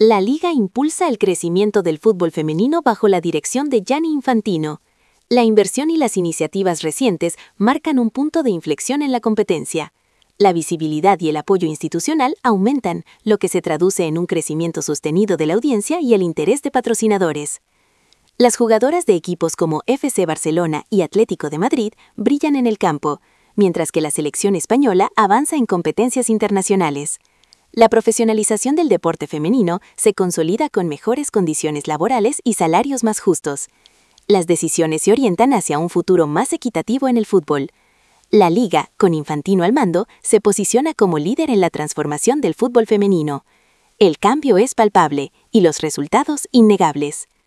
La Liga impulsa el crecimiento del fútbol femenino bajo la dirección de Gianni Infantino. La inversión y las iniciativas recientes marcan un punto de inflexión en la competencia. La visibilidad y el apoyo institucional aumentan, lo que se traduce en un crecimiento sostenido de la audiencia y el interés de patrocinadores. Las jugadoras de equipos como FC Barcelona y Atlético de Madrid brillan en el campo, mientras que la selección española avanza en competencias internacionales. La profesionalización del deporte femenino se consolida con mejores condiciones laborales y salarios más justos. Las decisiones se orientan hacia un futuro más equitativo en el fútbol. La Liga, con Infantino al mando, se posiciona como líder en la transformación del fútbol femenino. El cambio es palpable y los resultados innegables.